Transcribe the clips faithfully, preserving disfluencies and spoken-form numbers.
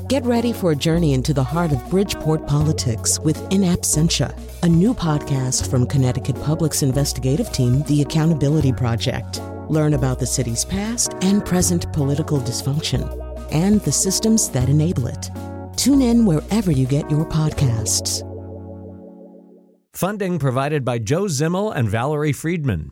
Get ready for a journey into the heart of Bridgeport politics with In Absentia, a new podcast from Connecticut Public's investigative team, The Accountability Project. Learn about the city's past and present political dysfunction and the systems that enable it. Tune in wherever you get your podcasts. Funding provided by Joe Zimmel and Valerie Friedman.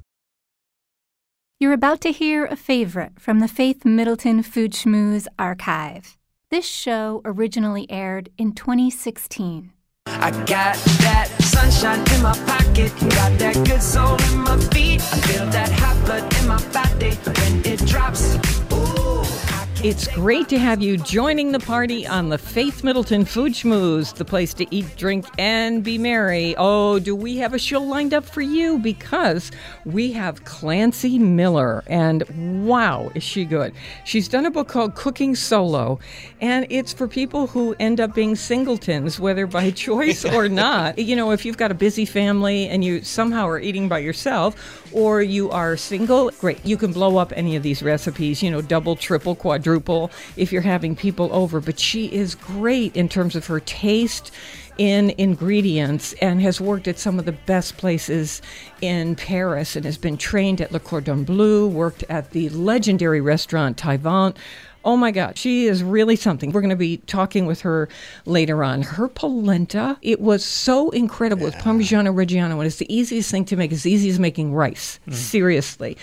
You're about to hear a favorite from the Faith Middleton Food Schmooze archive. This show originally aired in twenty sixteen. I got that sunshine in my pocket, got that good soul in my feet. I feel that hot blood in my body when it drops. Ooh, it's great to have you joining the party on the Faith Middleton Food Schmooze, the place to eat, drink, and be merry. Oh, do we have a show lined up for you? Because we have Clancy Miller, and wow, is she good. She's done a book called Cooking Solo, and it's for people who end up being singletons, whether by choice or not. You know, if you've got a busy family and you somehow are eating by yourself, or you are single, great. You can blow up any of these recipes, you know, double, triple, quadruple, if you're having people over. But she is great in terms of her taste in ingredients and has worked at some of the best places in Paris and has been trained at Le Cordon Bleu, worked at the legendary restaurant Taïwan. Oh my God, she is really something. We're going to be talking with her later on. Her polenta, it was so incredible yeah. with Parmigiano Reggiano, and it's the easiest thing to make. It's easy as making rice. Mm. Seriously.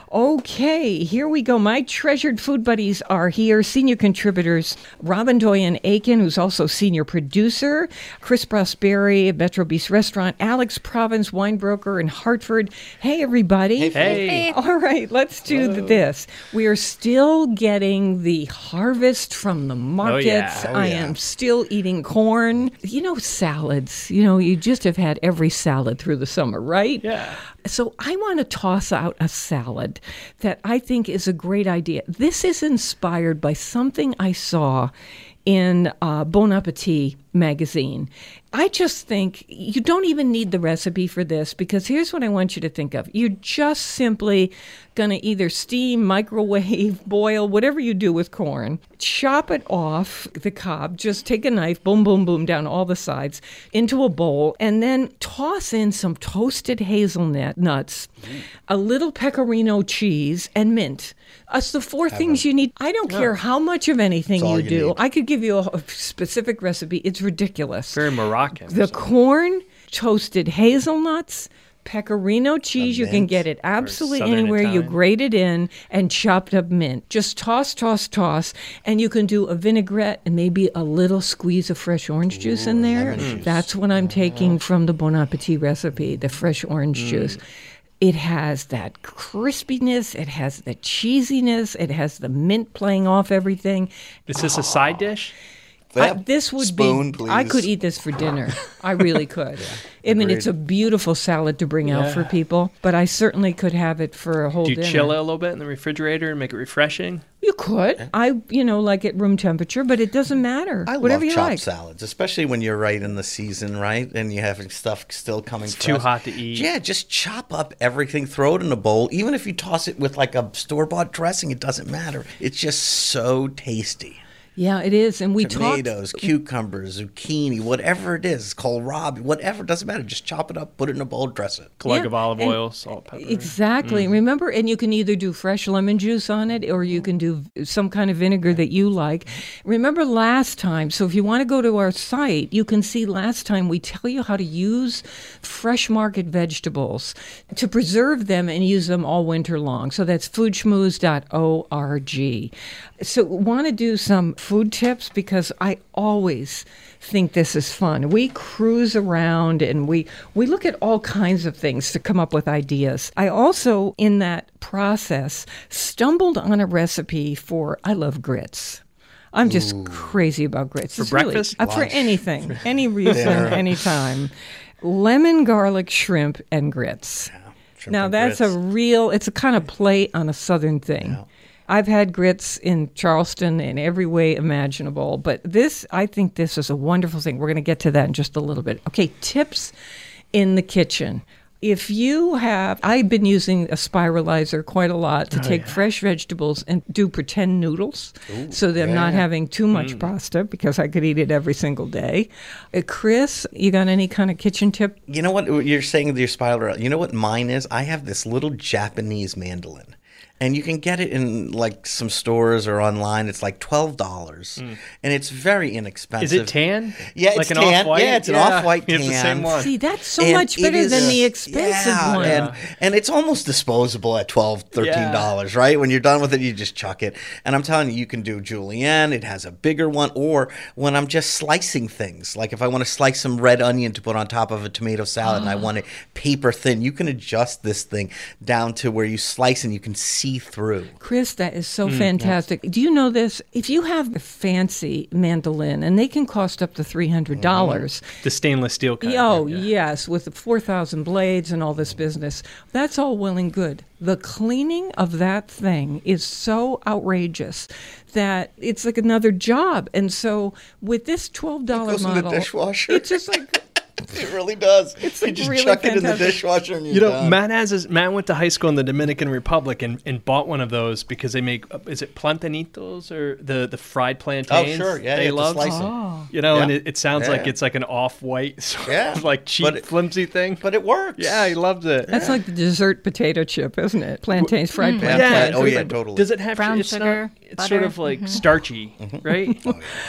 Okay, here we go. My treasured food buddies are here. Senior contributors, Robin Doyen Aiken, who's also senior producer, Chris Prosperi of Metro Beast Restaurant, Alex Province, wine broker in Hartford. Hey, everybody. Hey. hey. All right, let's do Hello. this. We are still getting the harvest from the markets. Oh, yeah. Oh, I yeah. am still eating corn. You know, salads. You know, you just have had every salad through the summer, right? Yeah. So I want to toss out a salad that I think is a great idea. This is inspired by something I saw in uh, Bon Appetit magazine. I just think you don't even need the recipe for this, because here's what I want you to think of. You're just simply going to either steam, microwave, boil, whatever you do with corn, chop it off the cob, just take a knife, boom, boom, boom, down all the sides into a bowl, and then toss in some toasted hazelnut nuts, mm. a little pecorino cheese, and mint. That's the four Have things a, you need. I don't no. care how much of anything you, you do. Need. I could give you a, a specific recipe. It's ridiculous. Very Moroccan. The corn, toasted hazelnuts, pecorino cheese. You can get it absolutely anywhere. Italian. You grate it in, and chopped up mint. Just toss, toss, toss, and you can do a vinaigrette and maybe a little squeeze of fresh orange Ooh, juice in there. That's what I'm taking from the Bon Appetit recipe, the fresh orange mm. juice. It has that crispiness, it has the cheesiness, it has the mint playing off everything. Is this oh. a side dish? I, this would Spoon, be, please. I could eat this for dinner. I really could. yeah, I mean, it's a beautiful salad to bring yeah. out for people, but I certainly could have it for a whole dinner. Do you dinner. chill it a little bit in the refrigerator and make it refreshing? You could. Yeah. I, you know, like at room temperature, but it doesn't matter. I Whatever love you chopped like. salads, especially when you're right in the season, right? And you're having stuff still coming It's fresh. too hot to eat. Yeah, just chop up everything, throw it in a bowl. Even if you toss it with like a store-bought dressing, it doesn't matter. It's just so tasty. Yeah, it is. And we Tomatoes, talked... cucumbers, zucchini, whatever it is, kohlrabi, whatever, doesn't matter. Just chop it up, put it in a bowl, dress it. Glug yeah. of olive and oil, salt, pepper. Exactly. Mm. Remember, and you can either do fresh lemon juice on it, or you can do some kind of vinegar that you like. Remember last time, so if you want to go to our site, you can see last time we tell you how to use fresh market vegetables to preserve them and use them all winter long. So that's food schmooze dot org. So want to do some food tips, because I always think this is fun. We cruise around and we, we look at all kinds of things to come up with ideas. I also, in that process, stumbled on a recipe for, I love grits. I'm just Ooh. crazy about grits. For it's breakfast? Really, uh, for anything, any reason, anytime. Lemon, garlic, shrimp, and grits. Yeah, shrimp now and that's grits. a real, it's a kind of play on a Southern thing. Yeah. I've had grits in Charleston in every way imaginable, but this, I think this is a wonderful thing. We're going to get to that in just a little bit. Okay, tips in the kitchen. If you have, I've been using a spiralizer quite a lot to Oh, take yeah. fresh vegetables and do pretend noodles Ooh, so that I'm not yeah. having too much Mm. pasta because I could eat it every single day. Uh, Chris, you got any kind of kitchen tip? You know what you're saying with your spiral? You know what mine is? I have this little Japanese mandolin. And you can get it in like some stores or online. It's like twelve dollars, Mm. and it's very inexpensive. Is it tan? Yeah, it's like an tan. off-white? Yeah, it's an Yeah, off-white It's the same tan. one. See, that's so And much it better is- than the expensive yeah, one. And, and it's almost disposable at twelve dollars, thirteen dollars, Yeah. right? When you're done with it, you just chuck it. And I'm telling you, you can do julienne. It has a bigger one. Or when I'm just slicing things, like if I want to slice some red onion to put on top of a tomato salad and I want it paper thin, you can adjust this thing down to where you slice and you can see through. Chris, that is so Mm, fantastic. Do you know this? If you have a fancy mandolin, and they can cost up to three hundred dollars. The stainless steel kind. Oh, yeah. yes, with the four thousand blades and all this business. That's all well and good. The cleaning of that thing is so outrageous that it's like another job. And so with this twelve dollars It goes in the model, dishwasher. it's just like, It really does. It's you like just really chuck it in the fantastic. dishwasher and you're You know, done. Matt has his, Matt went to high school in the Dominican Republic and, and bought one of those because they make uh, is it plantanitos or the, the fried plantains? Oh, sure. Yeah, they you have to love. slice 'em. oh. You know, and Yeah. it, it sounds Yeah, like yeah. it's like an off-white sort Yeah, of like cheap, but it- flimsy thing. But it works. Yeah, he loved it. That's like the dessert potato chip, isn't it? Plantains, fried Yeah, plantains. oh, yeah, but totally. Does it have Brown it's sugar, Not, it's sort butter. of like starchy, right?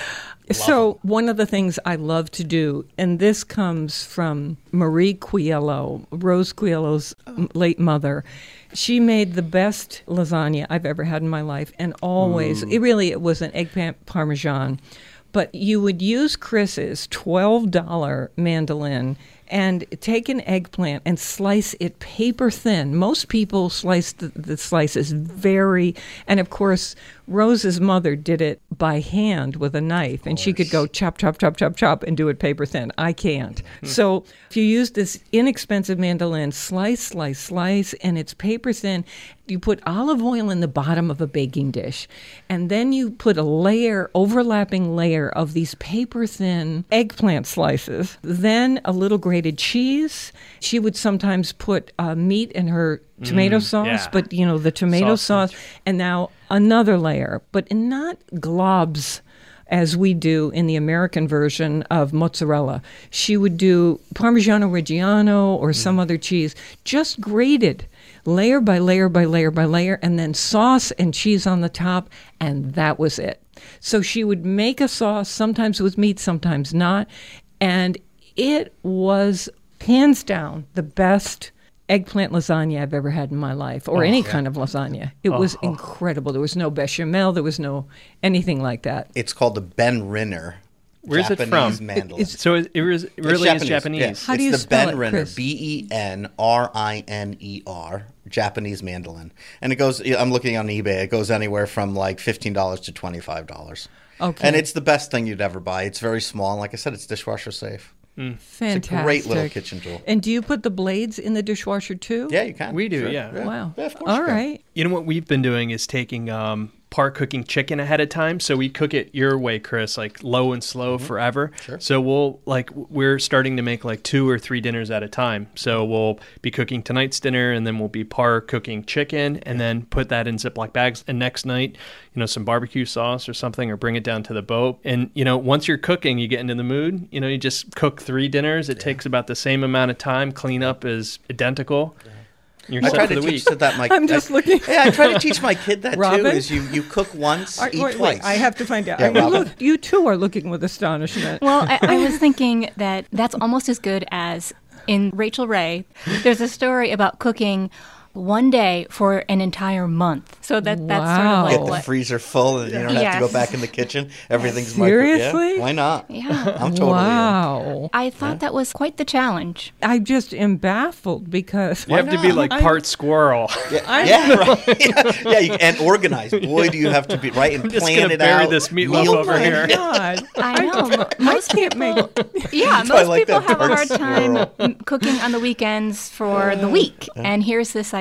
So one of the things I love to do, and this comes from Marie Coelho, Rose Coelho's um, late mother. She made the best lasagna I've ever had in my life, and always, it really it was an eggplant parmesan. But you would use Chris's twelve dollars mandolin and take an eggplant and slice it paper thin. Most people slice the, the slices very, and of course, Rose's mother did it by hand with a knife, and she could go chop, chop, chop, chop, chop, and do it paper thin. I can't. So if you use this inexpensive mandolin, slice, slice, slice, and it's paper thin, you put olive oil in the bottom of a baking dish, and then you put a layer, overlapping layer of these paper thin eggplant slices, then a little grated cheese. She would sometimes put uh, meat in her tomato sauce, yeah. but you know, the tomato Sausage. sauce, and now another layer, but not globs as we do in the American version of mozzarella. She would do Parmigiano Reggiano or some other cheese, just grated, layer by layer by layer by layer, and then sauce and cheese on the top, and that was it. So she would make a sauce, sometimes with meat, sometimes not, and it was hands down the best eggplant lasagna I've ever had in my life, or any kind of lasagna. It was incredible. There was no bechamel. There was no anything like that. It's called the Ben Rinner. Where's it Japanese from? mandolin. It's- So it, it, was, it It's really is Yeah. Japanese. How do it's you the spell Ben it, Renner, Chris? B E N R I N E R, Japanese mandolin. And it goes, I'm looking on eBay, it goes anywhere from like fifteen dollars to twenty-five dollars. Okay. And it's the best thing you'd ever buy. It's very small. And like I said, it's dishwasher safe. Fantastic. It's a great little kitchen tool. And do you put the blades in the dishwasher too? Yeah, you can. We do, Sure. yeah. Wow. Yeah, of course All you can. right. You know what we've been doing is taking um, part cooking chicken ahead of time. So we cook it your way, Chris, like low and slow forever. Sure. So we'll like we're starting to make like two or three dinners at a time. So we'll be cooking tonight's dinner, and then we'll be par cooking chicken, and then put that in Ziploc bags. And next night, you know, some barbecue sauce or something, or bring it down to the boat. And you know, once you're cooking, you get into the mood. You know, you just cook three dinners. It takes about the same amount of time. Cleanup is identical. You're I set try for to the teach week. that my. I'm just I, looking. Yeah, I try to teach my kid that too. Robin? Is you you cook once, Are- eat wait, twice. wait, I have to find out. Yeah, Are you, Robin. look, you too are looking with astonishment. Well, I, I was thinking that that's almost as good as in Rachel Ray. There's a story about cooking one day for an entire month. So that that's sort Wow. of Get like the what. freezer full, and you don't have to go Yes. back in the kitchen. Everything's micro. Seriously? Yeah, why not? Yeah. I'm totally in. Wow. I thought that was quite the challenge. I just am baffled because You have to be like I'm- part squirrel. Yeah, yeah, right. yeah, yeah you, and organized. Boy, do you have to be right and I'm just plan gonna it bury out. this meatloaf meal over Oh plan. here. my God. I know. mo- Most can't people, make yeah, That's why I most like people that have a part hard time squirrel. m- cooking on the weekends for the week. And here's this idea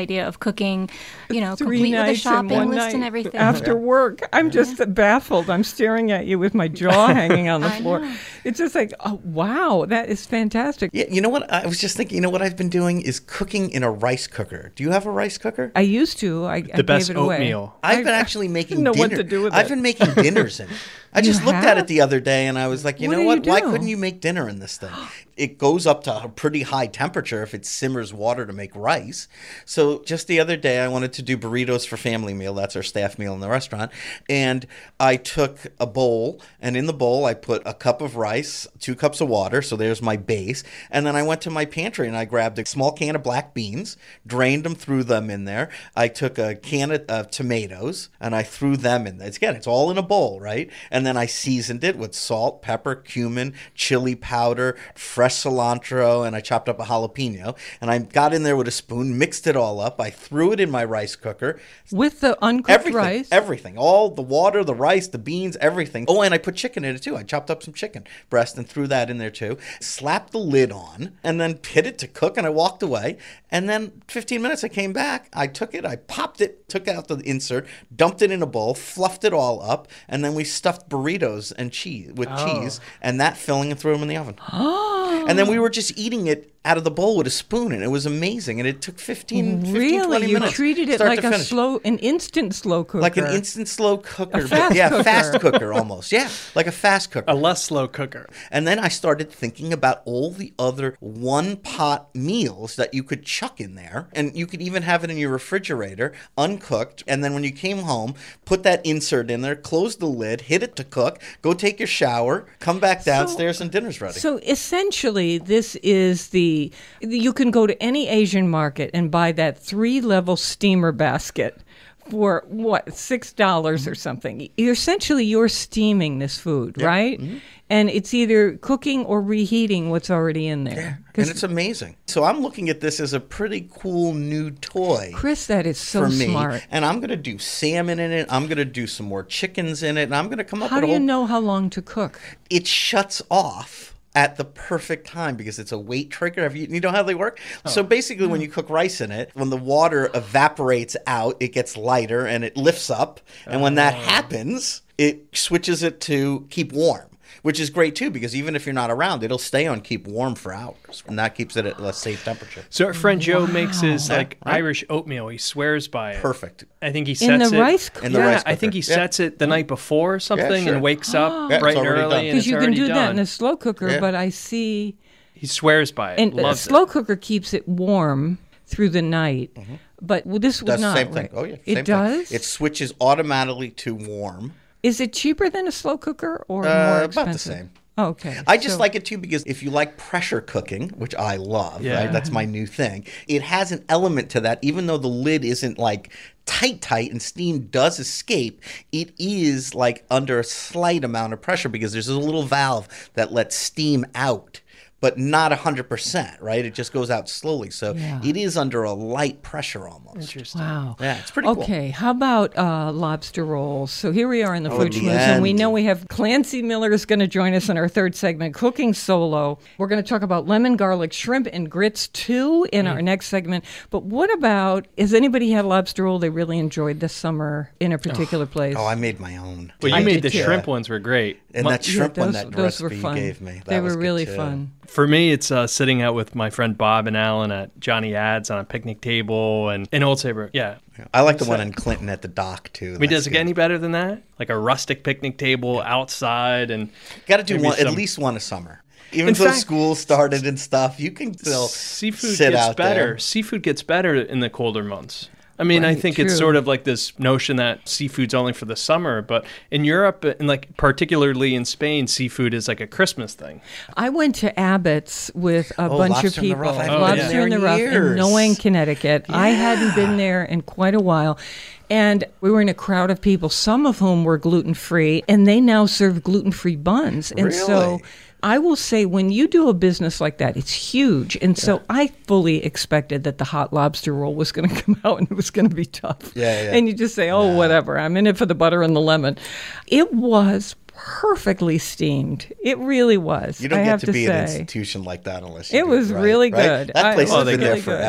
idea of cooking, you know, Three complete with a nights and shopping one list night and everything. after work. I'm just baffled. I'm staring at you with my jaw hanging on the I floor. know. It's just like, oh, wow, that is fantastic. Yeah, you know what? I was just thinking, you know what I've been doing is cooking in a rice cooker. Do you have a rice cooker? I used to. I, I The best gave it away. oatmeal. I've been I- actually I making didn't know dinner. what to do with I've it. been making dinners in it. I You just looked at have? it the other day and I was like, you What know do what? you Why do? couldn't you make dinner in this thing? It goes up to a pretty high temperature if it simmers water to make rice. So just the other day, I wanted to do burritos for family meal. That's our staff meal in the restaurant. And I took a bowl, and in the bowl, I put a cup of rice, two cups of water. So there's my base. And then I went to my pantry and I grabbed a small can of black beans, drained them, threw them in there. I took a can of uh, tomatoes and I threw them in there. It's, again, it's all in a bowl, right? And then I seasoned it with salt, pepper, cumin, chili powder, fresh cilantro, and I chopped up a jalapeno. And I got in there with a spoon, mixed it all up. I threw it in my rice cooker. With the uncooked Everything, rice. everything, all the water, the rice, the beans, everything. Oh, and I put chicken in it too. I chopped up some chicken breast and threw that in there too. Slapped the lid on and then hit it to cook, and I walked away. And then fifteen minutes, I came back. I took it, I popped it, took out the insert, dumped it in a bowl, fluffed it all up, and then we stuffed burritos and cheese with cheese and that filling and threw them in the oven. And then we were just eating it out of the bowl with a spoon, and it was amazing. And it took fifteen, fifteen Really? twenty You minutes. treated it start like to a finish. slow, an instant slow cooker. Like an instant slow cooker. but fast yeah, cooker. fast cooker almost. Yeah, like a fast cooker. A less slow cooker. And then I started thinking about all the other one pot meals that you could chuck in there. And you could even have it in your refrigerator, uncooked. And then when you came home, put that insert in there, close the lid, hit it to cook, go take your shower, come back downstairs, and dinner's ready. So essentially, this is the, you can go to any Asian market and buy that three level steamer basket for what, six dollars or something. You're essentially, you're steaming this food, right? Mm-hmm. And it's either cooking or reheating what's already in there. And it's amazing. So I'm looking at this as a pretty cool new toy. Chris, that is so for me, smart. and I'm going to do salmon in it. I'm going to do some more chickens in it, and I'm going to come up How with do a you whole. know how long to cook? It shuts off at the perfect time because it's a weight trigger. Have you, you know how they work? So basically, when you cook rice in it, when the water evaporates out, it gets lighter and it lifts up. And when that happens, it switches it to keep warm. Which is great too, because even if you're not around, it'll stay on keep warm for hours, and that keeps it at a safe temperature. So our friend Joe makes his like right. Irish oatmeal. He swears by it. Perfect. I think he sets In the it rice cooker? In the yeah, rice I think he cooker. Yeah. sets it the night before or something sure. and wakes up Yeah, it's bright and already early done. and Because it's you can already do that done. in a slow cooker, Yeah. but I see... He swears by it. And a Loves slow it. cooker keeps it warm through the night, but well, this would That's the not. same thing. right? Oh yeah, it same does. Thing. It switches automatically to warm. Is it cheaper than a slow cooker or Uh, more about expensive? the same. Oh, okay. I just So- like it too because if you like pressure cooking, which I love, Yeah. right? That's my new thing. It has an element to that, even though the lid isn't like tight, tight, and steam does escape. It is like under a slight amount of pressure because there's a little valve that lets steam out. But not one hundred percent, right? It just goes out slowly. So Yeah. it is under a light pressure almost. Interesting. Wow. Yeah, it's pretty cool. Okay, how about uh, lobster rolls? So here we are in the Oh, Food at the Schmooze, and we end. know we have Clancy Miller is going to join us in our third segment, Cooking Solo. We're going to talk about lemon garlic shrimp and grits too in Mm. our next segment. But what about, has anybody had lobster roll they really enjoyed this summer in a particular place? Oh, I made my own. Well, you I made did the too. shrimp ones were great. And My- that shrimp Yeah, one, those- that those were recipe you fun. gave me. That They was were good, really too. fun. For me, it's uh, sitting out with my friend Bob and Alan at Johnny Ads on a picnic table and in Old Saybrook. Yeah. I like the one in Clinton at the dock too. I mean, does it get any better than that? Like a rustic picnic table outside and Got to do maybe one, at some- least one a summer. Even In though fact- school started and stuff, you can still seafood sit gets out better. there. Seafood gets better in the colder months. I mean, I Right, think it's true. sort of like this notion that seafood's only for the summer, but in Europe, and like particularly in Spain, seafood is like a Christmas thing. I went to Abbott's with a Oh, bunch Lobster of in the people. Rough. I haven't Lobster been there in the in Rough in years. Noang, Connecticut. I hadn't been there in quite a while. And we were in a crowd of people, some of whom were gluten-free, and they now serve gluten-free buns. And so Really? I will say, when you do a business like that, it's huge. And so I fully expected that the hot lobster roll was going to come out and it was going to be tough. Yeah, yeah. And you just say, oh, whatever, I'm in it for the butter and the lemon. It was perfectly steamed. It really was. You don't I get have to, to be at an say. institution like that unless you It do was right, really right? good. That I- place Oh, has they been get there really good. forever.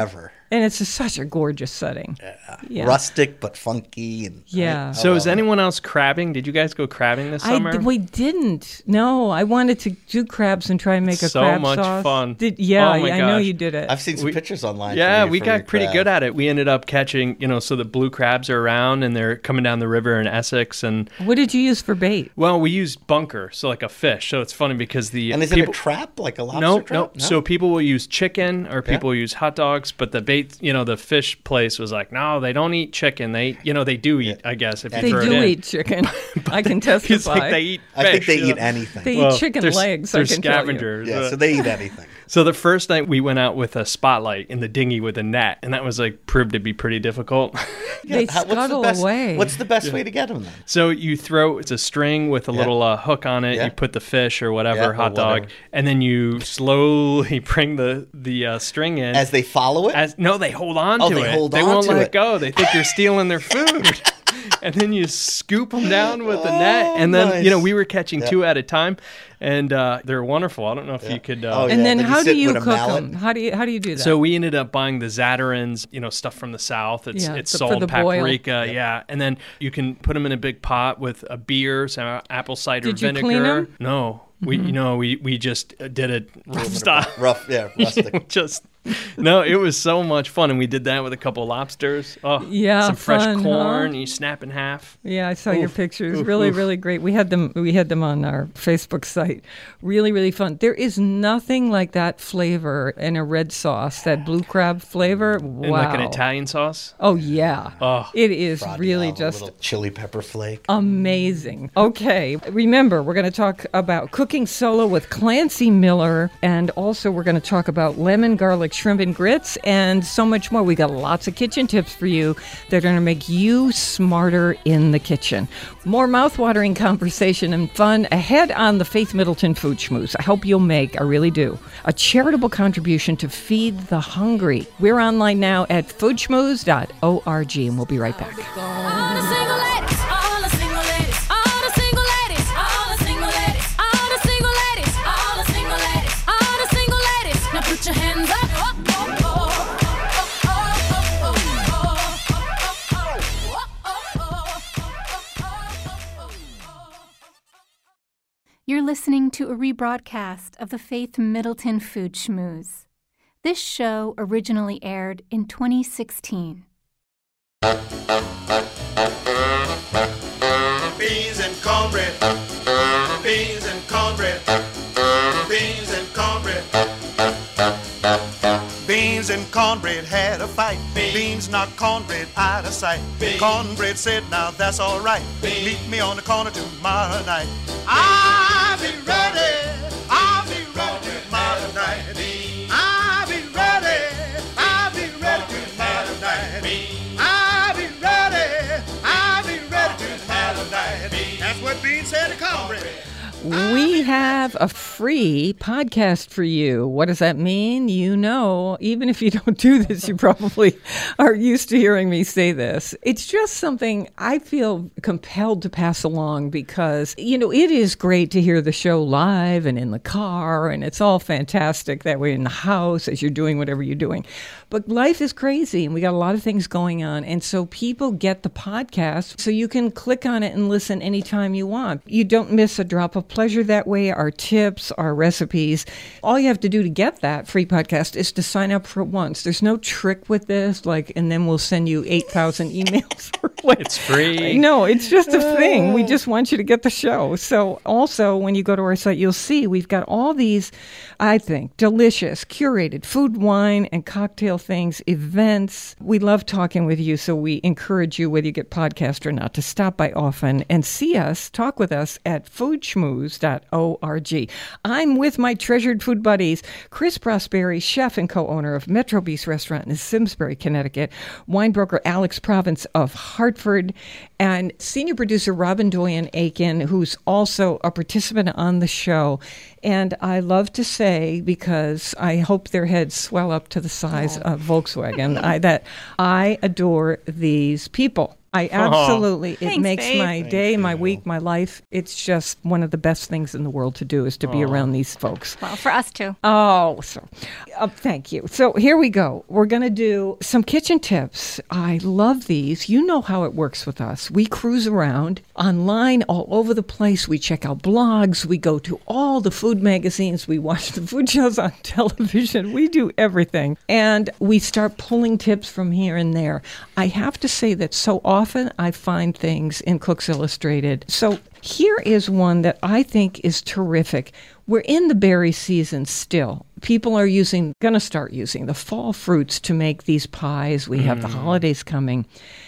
And it's a, such a gorgeous setting. Yeah. Yeah. Rustic but funky. And Yeah. I So love is it. anyone else crabbing? Did you guys go crabbing this I summer? d- we didn't. No, I wanted to do crabs and try and make a So crab much sauce. fun. Did, yeah, Oh my yeah, I know gosh. you did it. I've seen some We- pictures online. Yeah, for you we for your got pretty crab. good at it. We ended up catching, you know, so the blue crabs are around and they're coming down the river in Essex. And, What did you use for bait? well, we used bunker, so like a fish. So it's funny because the. And is it people, a trap, like a lobster No, trap? no. So people will use chicken or people will use hot dogs, but the bait, you know, the fish place was like, no, they don't eat chicken. They, you know, they do eat, I guess, if you They throw do it in. eat chicken. I can testify. It's like they eat I think fish, they you eat know. anything. They Well, eat chicken they're- legs. They're I can tell you. scavengers. yeah, Uh, so they eat anything. So the first night we went out with a spotlight in the dinghy with a net, and that was like proved to be pretty difficult. They how- what's the scuttle best, away. What's the best way to get them then? So you throw it's a string with a Yeah. little uh, hook on it. Yeah. You put the fish or whatever Yeah, or hot dog, whatever. and then you slowly bring the the uh, string in. As they follow it? As no, they hold on Oh, to they it. hold they on won't to let it. it go. They think you're stealing their food. And then you scoop them down with the net, and then nice. you know we were catching Yeah. two at a time, and uh, they're wonderful. I don't know if you could. Uh, Oh, And yeah, then then you how do sit you with a cook mallet. them? How do you how do you do that? So we ended up buying the Zatarain's, you know, stuff from the south. It's Yeah, it's the- for salt, the boil. paprika, yeah. And then you can put them in a big pot with a beer, some apple cider Did you vinegar. clean 'em? No, we you know we we just uh, did it rough Rough, style. rough, yeah, rustic. just no, it was so much fun, and we did that with a couple of lobsters. Oh, Yeah, some fresh fun, corn. huh? You snap in half. Yeah, I saw your Oof, pictures. oof, really, oof. really great. We had them. We had them on our Facebook site. Really, really fun. There is nothing like that flavor in a red sauce. That blue crab flavor. Wow. And like an Italian sauce. Oh yeah. Oh. It is Froggy really olive, a just little chili pepper flake. amazing. Okay, remember we're going to talk about cooking solo with Clancy Miller, and also we're going to talk about lemon garlic shrimp and grits, and so much more. We got lots of kitchen tips for you that are going to make you smarter in the kitchen. More mouthwatering conversation and fun ahead on the Faith Middleton Food Schmooze. I hope you'll make, I really do, a charitable contribution to feed the hungry. We're online now at food schmooze dot org, and we'll be right back. All the single ladies, all the single ladies, all the single ladies, all the single ladies, all the single ladies, all the single ladies, all the single ladies. Now put your hands up. You're listening to a rebroadcast of the Faith Middleton Food Schmooze. This show originally aired in twenty sixteen. Beans and cornbread. Beans and cornbread. Beans and cornbread. Beans and cornbread had a fight. Beans knocked cornbread out of sight. Cornbread said, now that's all right. Meet me on the corner tomorrow night. I'll be ready. I'll be ready tomorrow night. I'll be ready. I'll be ready tomorrow night. I'll be ready. I'll be ready tomorrow night. That's what Beans said to cornbread. We have a free podcast for you. What does that mean? You know, even if you don't do this, you probably are used to hearing me say this. It's just something I feel compelled to pass along because, you know, it is great to hear the show live and in the car, and it's all fantastic that way in the house as you're doing whatever you're doing. But life is crazy, and we got a lot of things going on, and so people get the podcast so you can click on it and listen anytime you want. You don't miss a drop of pleasure that way. Our tips, our recipes. All you have to do to get that free podcast is to sign up for it once. There's no trick with this, like, and then we'll send you eight thousand emails. Like, It's free. no, it's just a thing. We just want you to get the show. So also, when you go to our site, you'll see we've got all these, I think, delicious, curated food, wine, and cocktail things, events. We love talking with you, so we encourage you, whether you get podcast or not, to stop by often and see us, talk with us at food schmooze dot org. I'm with my treasured food buddies, Chris Prosperi, chef and co-owner of Metro Beast Restaurant in Simsbury, Connecticut, wine broker Alex Province of Hartford, and senior producer Robin Doyen Aiken, who's also a participant on the show. And I love to say, because I hope their heads swell up to the size of Volkswagen, I, that I adore these people. I absolutely, it Thanks, makes babe. my day, my week, my life. It's just one of the best things in the world to do is to be around these folks. Well, for us too. Oh, so uh, thank you. So here we go. We're going to do some kitchen tips. I love these. You know how it works with us. We cruise around online all over the place. We check out blogs. We go to all the food magazines. We watch the food shows on television. We do everything. And we start pulling tips from here and there. I have to say that so often I find things in Cooks Illustrated. So here is one that I think is terrific. We're in the berry season still. People are using, going to start using the fall fruits to make these pies. We have mm. the holidays coming.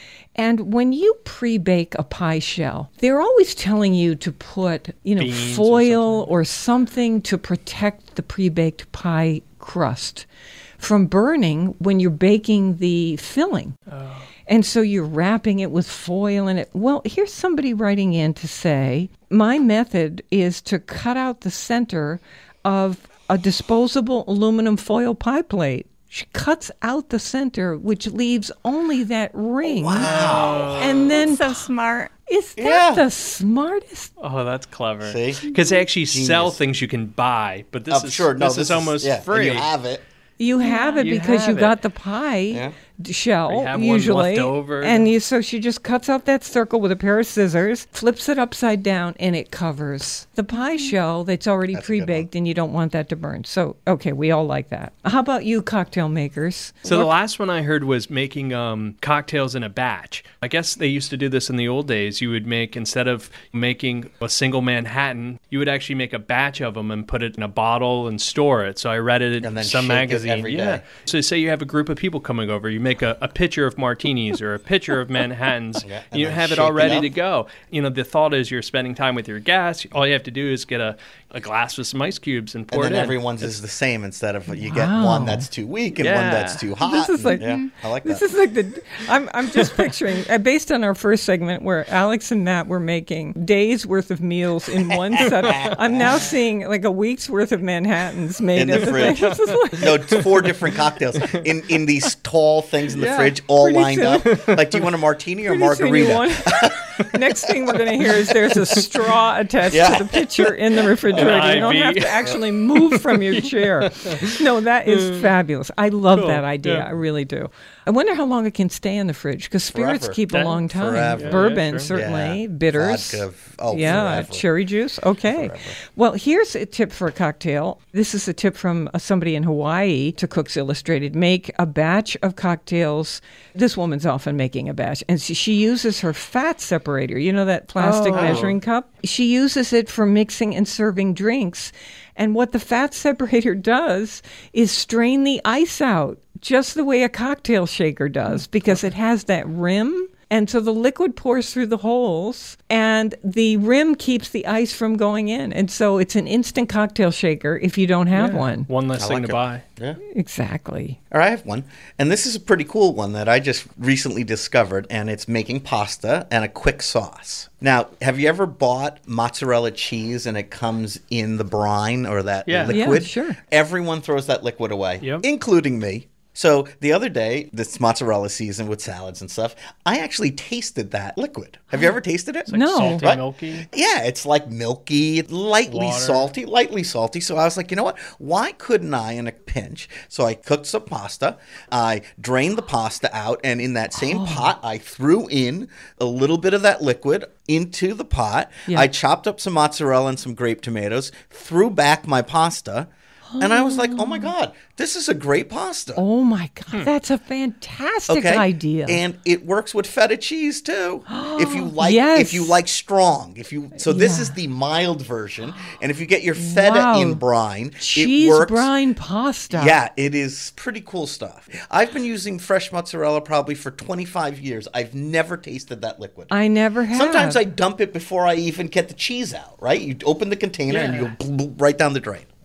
And when you pre-bake a pie shell, they're always telling you to put, you know, Beans foil or something. or something to protect the pre-baked pie crust from burning when you're baking the filling. Oh. And so you're wrapping it with foil in it. Well, here's somebody writing in to say, my method is to cut out the center of a disposable aluminum foil pie plate. She cuts out the center, which leaves only that ring. Wow. And then so smart. Is that Yeah. the smartest? Oh, that's clever. See? Because they actually Genius. sell things you can buy, but this Oh, is sure. No, this, is almost yeah, and free. you have it. You have it You because have you it. got the pie Yeah. d- shell, You have one usually. left over. And you, so she just cuts out that circle with a pair of scissors, flips it upside down, and it covers the pie shell that's already That's a good pre-baked, and you don't want that to burn. So, okay, we all like that. How about you, cocktail makers? So the last one I heard was making um, cocktails in a batch. I guess they used to do this in the old days. You would make, instead of making a single Manhattan, you would actually make a batch of them and put it in a bottle and store it. So I read it in And then some shake it magazine. every yeah. day. So say you have a group of people coming over, you make a, a pitcher of martinis or a pitcher of Manhattans. Yeah, and You then have it shake all it ready up. to go. You know, the thought is you're spending time with your guests. All you have to do is get a, a glass with some ice cubes and pour And it then in. everyone's is the same instead of you get Wow. one that's too weak and one Yeah. that's too hot. This is like, yeah, I like this that. is like the, I'm, I'm just picturing, uh, based on our first segment where Alex and Matt were making days worth of meals in one set. I'm now seeing like a week's worth of Manhattans made In the at the fridge. thing. This is like- No, it's four different cocktails in in these tall things in the Yeah, fridge, all pretty lined soon- up. Like, do you want a martini or Pretty soon you margarita? want- Next thing we're going to hear is there's a straw attached Yeah. to the pitcher in the refrigerator. An You don't I V. have to actually move from your chair. No, that is fabulous. I love Cool. that idea. Yeah. I really do. I wonder how long it can stay in the fridge because spirits Forever. keep a Yeah, long time. forever. Yeah, Bourbon, yeah, sure. certainly. Yeah. Bitters. Vodka, oh, yeah, forever. cherry juice. Okay. Forever. Well, here's a tip for a cocktail. This is a tip from uh, somebody in Hawaii to Cooks Illustrated. Make a batch of cocktails. This woman's often making a batch, and she, she uses her fat separator. You know that plastic Oh. measuring cup? She uses it for mixing and serving drinks. And what the fat separator does is strain the ice out, just the way a cocktail shaker does, because it has that rim. And so the liquid pours through the holes, and the rim keeps the ice from going in. And so it's an instant cocktail shaker if you don't have one. One less I thing like to it. buy. Yeah. Exactly. All right, I have one. And this is a pretty cool one that I just recently discovered, and it's making pasta and a quick sauce. Now, have you ever bought mozzarella cheese and it comes in the brine or that Yeah. Yeah, liquid? sure. Everyone throws that liquid away, Yep. including me. So the other day, this mozzarella season with salads and stuff, I actually tasted that liquid. Have you ever tasted it? No. Salty, Right? milky. Yeah, it's like milky, lightly Water. salty, lightly salty. So I was like, you know what? Why couldn't I in a pinch? So I cooked some pasta. I drained the pasta out, and in that same pot, I threw in a little bit of that liquid into the pot. Yeah. I chopped up some mozzarella and some grape tomatoes, threw back my pasta, and I was like, oh my God, this is a great pasta. Oh, my God. That's a fantastic Okay, idea. and it works with feta cheese too. If you like, Yes. if you like strong, if you so this Yeah. is the mild version, and if you get your feta Wow. in brine, Cheese it works. brine pasta. Yeah, it is pretty cool stuff. I've been using fresh mozzarella probably for twenty-five years. I've never tasted that liquid. I never have. Sometimes I dump it before I even get the cheese out. Right, you open the container and you Yeah. go bl- bl- right down the drain.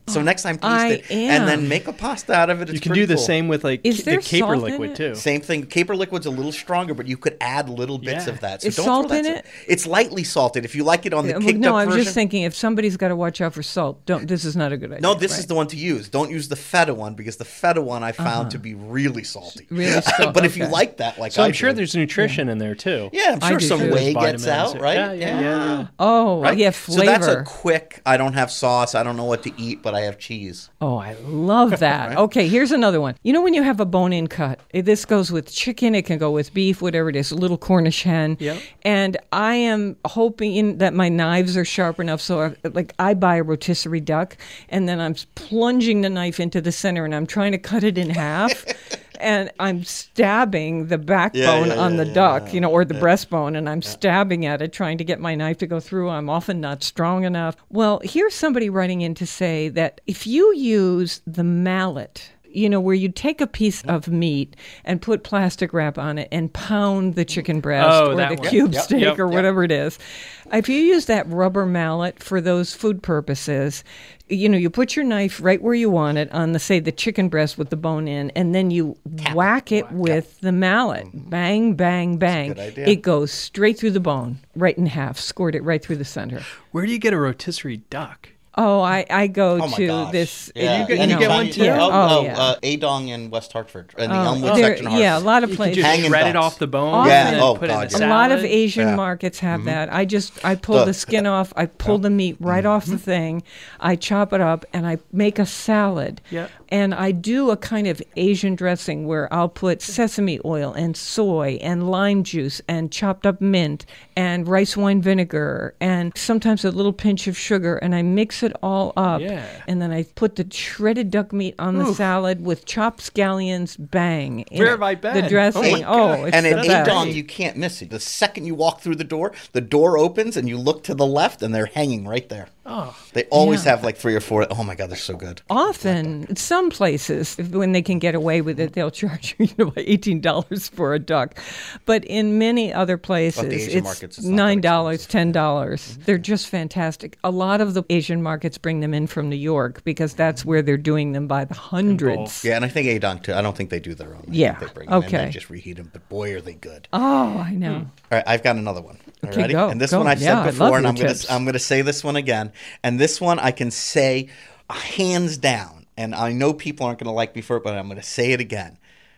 So next time, taste I it, am. and then make a pasta out of it. It's You can pretty do the cool. same with like Is the there caper salt in liquid it? too. Same thing. Caper liquid's a little stronger, but you could add little bits Yeah. of that. So Is don't salt throw that in stuff- it? It's lightly salted. If you like it on the Yeah, kicked no, up I'm version. just thinking if somebody's got to watch out for salt, don't. This is not a good idea. No, this right? is the one to use. Don't use the feta one because the feta one I found to be really salty. Really salt- but if you okay. like that, like So I I'm sure do- there's nutrition in there too. yeah, I'm I sure do some too. whey There's gets vitamins. out, right? Yeah, yeah, yeah, yeah. Oh, Right? yeah, So flavor. that's a quick. I don't have sauce. I don't know what to eat, but I have cheese. Oh, I love that. Okay, here's another one. You know when you have a bone-in cut? eh, This goes with chicken. It can go with beef, whatever it is. A little Cornish hen. Yep. And I am hoping in, that my knives are sharp enough. So, I, like, I buy a rotisserie duck, and then I'm plunging the knife into the center, and I'm trying to cut it in half. And I'm stabbing the backbone yeah, on yeah, the yeah, duck, yeah, you know, or the breastbone, and I'm stabbing at it, trying to get my knife to go through. I'm often not strong enough. Well, here's somebody writing in to say that if you use the mallet, you know, where you take a piece of meat and put plastic wrap on it and pound the chicken breast Oh, or that the one. cube Yep, steak yep, or yep. whatever it is. If you use that rubber mallet for those food purposes, you know, you put your knife right where you want it on the, say, the chicken breast with the bone in, and then you whack it with the mallet. Bang, bang, bang. good idea. It goes straight through the bone, right in half, scored it right through the center. Where do you get a rotisserie duck? Oh, I, I go Oh my to gosh. this. Yeah. you get- And you get find- one too? Yeah. Oh, Oh, oh, yeah. uh, Adong in West Hartford, in the Oh, Elmwood there- section of yeah, a Hartford. lot of You places. just Hanging shred it ducks. off the bone Often. and then Yeah, oh, put God, it in yeah. a A lot of salad? Asian Yeah. markets have that. I just I pull The- the skin off, I pull the meat right off the thing, I chop it up, and I make a salad. Yep. And I do a kind of Asian dressing where I'll put sesame oil and soy and lime juice and chopped up mint and rice wine vinegar and sometimes a little pinch of sugar, and I mix it all up. Yeah. And then I put the shredded duck meat on the salad with chopped scallions. Bang. in Where it. have I The been? dressing. Oh my Oh, God. it's And the at best. Adong, you can't miss it. The second you walk through the door, the door opens and you look to the left and they're hanging right there. Oh. They always Yeah. have like three or four. Oh my God, they're so good. Often, some places, if- when they can get away with it, they'll charge you, you know, eighteen dollars for a duck. But in many other places, Asian it's markets, it's not that nine dollars, expensive. ten dollars. They're just fantastic. A lot of the Asian markets bring them in from New York because that's where they're doing them by the hundreds. Yeah, and I think Adong too. I don't think they do their own. I think Yeah, they bring them in okay. and just reheat them. But boy, are they good. Oh, I know. All right, I've got another one. All Okay, ready? go, And this go. one I've Yeah, I said love before, and your I'm gonna tips. I'm gonna say this one again. And this one I can say hands down. And I know people aren't gonna like me for it, but I'm gonna say it again.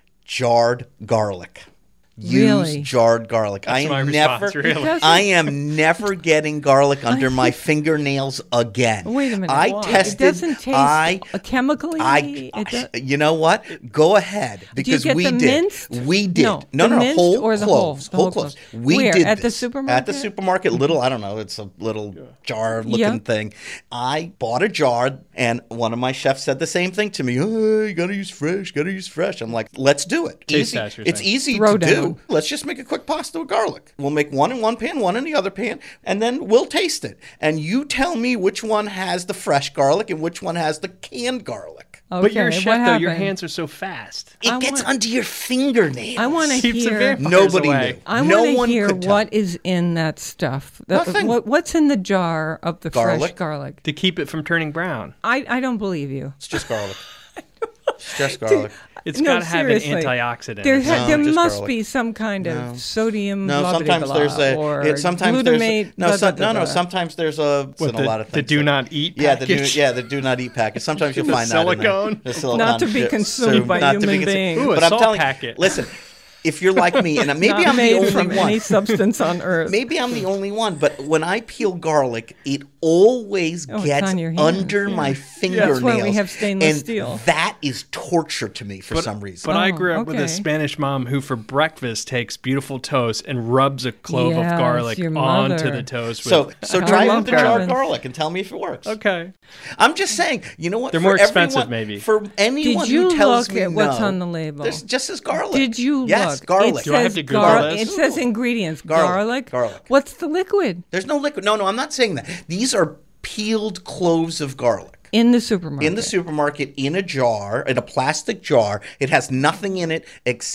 Jarred garlic. Use Really? jarred garlic. I am my never. response, really. Doesn't- I am never getting garlic under my fingernails again. Wait a minute. I Why? tested. It doesn't taste I, chemically. I, It does- you know what? Go ahead because get we the did. minced? We did. No, no, the no, no, minced whole or the whole? cloves, The whole whole cloves. cloves. We Where? did At the this. supermarket? At the supermarket, little. I don't know. It's a little jar-looking Yeah. thing. I bought a jar, and one of my chefs said the same thing to me. Oh, you gotta use fresh. Gotta use fresh. I'm like, let's do it. Taste Easy. test, you're It's saying. easy Throw to down. do. Let's just make a quick pasta with garlic. We'll make one in one pan, one in the other pan, and then we'll taste it. And you tell me which one has the fresh garlic and which one has the canned garlic. But you're a Okay, chef, what though. Your happened? hands are so fast. It I gets want- under your fingernails. I want to Keeps the hear. vampires Nobody away. knew. I no want to one hear could tell. what is in that stuff. The- Nothing. what- what's in the jar of the fresh Garlic. garlic? To keep it from turning brown. I, I don't believe you. It's just garlic. It's just garlic. It's No, got to have an seriously. antioxidant. There, in it. ha- No, there just must garlic. be some kind of sodium. No, blah, blah, sometimes blah, there's a. or It, sometimes glutamate. there's a, no, blah, some, blah, no, blah, no. blah. Sometimes there's a. It's What, in a the- lot of the things. do that- not eat Yeah, the do, package? yeah, the do not eat package. Sometimes you'll The find that in there. silicone? The silicone. Not to be Yeah, consumed so by not to be human consumed. beings. Ooh, a But I'm salt telling packet. you, listen. If you're like me, and maybe Not I'm the made only from one. any substance on earth. Maybe I'm the only one, but when I peel garlic, it always Oh, it's gets on your hands, under yeah. my That's fingernails. why we have stainless and steel. That is torture to me for some reason. But I Oh, grew up with okay. a Spanish mom who, for breakfast, takes beautiful toast and rubs a clove Yes, of garlic your onto mother. the toast. With, so, so I try it love with the jarred garlic. garlic and tell me if it works. okay. I'm just saying, you know what? They're for more expensive, everyone- maybe. For anyone Did you who tells look me at what's no, on the label? There's just as garlic. Did you Yes, look? garlic. It Do I have says to Google gar- this? It says ingredients. Garlic. Garlic. Garlic. What's the liquid There's no liquid. No, no, I'm not saying that. These are peeled cloves of garlic. in the supermarket? In the supermarket, in a jar, in a plastic jar. It has nothing in it except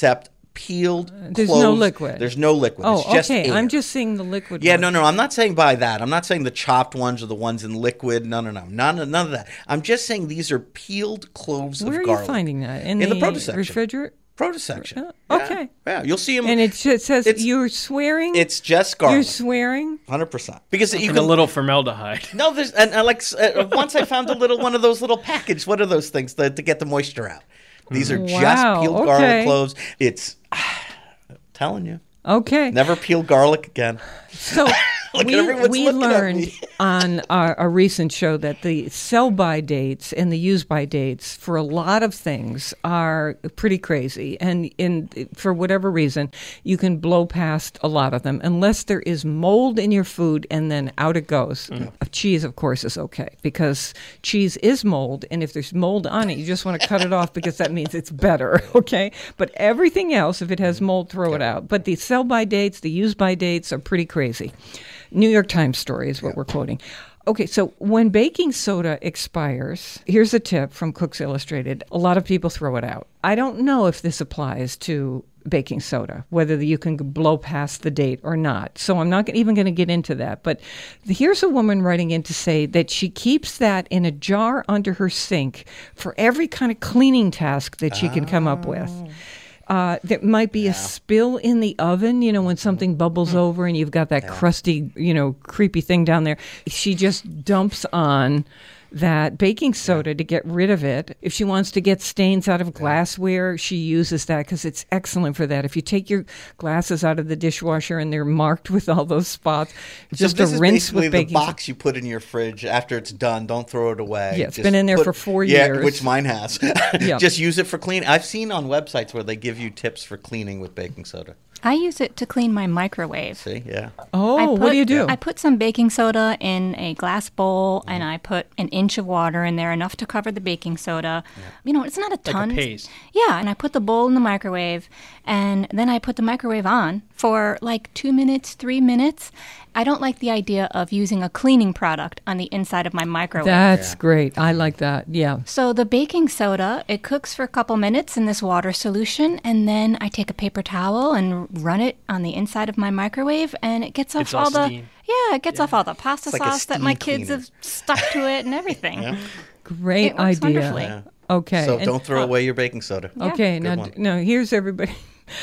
peeled, There's cloves. no liquid. There's no liquid. Oh, it's just okay. air. I'm just seeing the liquid Yeah, one. no, no. I'm not saying buy that. I'm not saying the chopped ones or the ones in liquid. No, no, no. None, none of that. I'm just saying these are peeled cloves Where of are garlic. you finding that? In, In the the, produce section. refrigerator? Produce section. Uh, Yeah, okay. Yeah, you'll see them. And it just says It's- you're swearing? It's just garlic. You're swearing? one hundred percent. Because you And can a little formaldehyde. No, there's and, and like uh, once I found a little one of those little package. What are those things to, to get the moisture out? These are Wow, just peeled okay. garlic cloves. It's I'm telling you, Okay. never peel garlic again. So Look at we, everyone's we looking at learned me. on our, a recent show that the sell-by dates and the use-by dates for a lot of things are pretty crazy. And in for whatever reason, you can blow past a lot of them unless there is mold in your food and then out it goes. Mm. Cheese, of course, is okay because cheese is mold. And if there's mold on it, you just want to cut it off because that means it's better, okay? But everything else, if it has mold, throw it out. But the sell-by dates, the use-by dates are pretty crazy. New York Times story is what we're quoting. Okay, so when baking soda expires, here's a tip from Cooks Illustrated. A lot of people throw it out. I don't know if this applies to baking soda, whether you can blow past the date or not. So I'm not even going to get into that. But here's a woman writing in to say that she keeps that in a jar under her sink for every kind of cleaning task that she can come up with. Uh, there might be a spill in the oven, you know, when something bubbles over and you've got that crusty, you know, creepy thing down there. She just dumps on that baking soda to get rid of it. If she wants to get stains out of glassware, she uses that because it's excellent for that. If you take your glasses out of the dishwasher and they're marked with all those spots, just so this a is rinse basically with the baking box you put in your fridge after it's done. Don't throw it away. Yeah, it's Just been in there put- for four yeah, years. which mine has. Yeah. Just use it for cleaning. I've seen on websites where they give you tips for cleaning with baking soda. I use it to clean my microwave. See, yeah. Oh, I what put- do you do? I put some baking soda in a glass bowl, and I put an inch of water in there, enough to cover the baking soda. You know, it's not a Like a ton. paste. Yeah, and I put the bowl in the microwave, and then I put the microwave on for like two minutes, three minutes. I don't like the idea of using a cleaning product on the inside of my microwave. That's great. I like that. Yeah. So the baking soda, it cooks for a couple minutes in this water solution, and then I take a paper towel and run it on the inside of my microwave, and it gets off Gets all all the steam. yeah, it gets off all the pasta like a sauce that my steam kids cleaner. have stuck to it and everything. Great It works idea. wonderfully. Yeah. Okay. So and- don't throw away your baking soda. Okay, Good now, one. now here's everybody.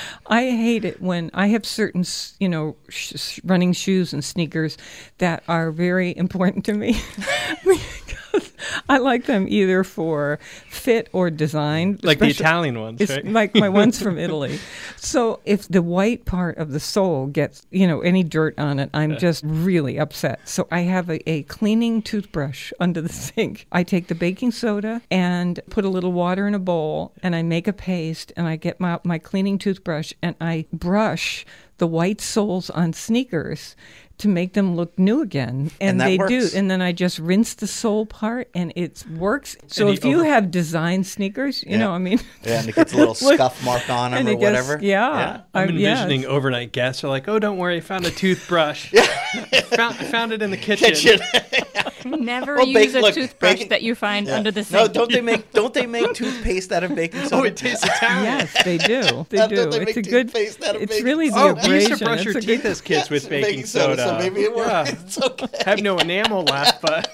I hate it when I have certain, s- you know, sh- sh- running shoes and sneakers that are very important to me because I like them either for fit or design. Like the especially- Italian ones, It's right? like my ones from Italy. So if the white part of the sole gets, you know, any dirt on it, I'm just really upset. So I have a, a cleaning toothbrush under the sink. I take the baking soda and put a little water in a bowl, and I make a paste, and I get my, my cleaning toothbrush, and I brush the white soles on sneakers to make them look new again. And, And that they works. do. And then I just rinse the sole part, and it works. So And if you you over- have design sneakers, you Yeah. know, I mean... Yeah, and it gets a little Look- scuff mark on them and or it gets- whatever. Yeah. I'm I- yes. envisioning overnight guests are like, oh, don't worry, I found a toothbrush. found, I found it in the kitchen. Kitchen. Never Well, use bake- a look, toothbrush baking- that you find Yeah. under the sink. No, don't they make don't they make toothpaste out of baking soda? Oh, it tastes Italian. Yes, they do. They Don't do. they it's make a good. toothpaste out of It's baking really the Oh, we abrasion. used to brush It's your a teeth good- as kids with Yes, baking soda. so maybe it works. Yeah. It's okay. Have no enamel left, but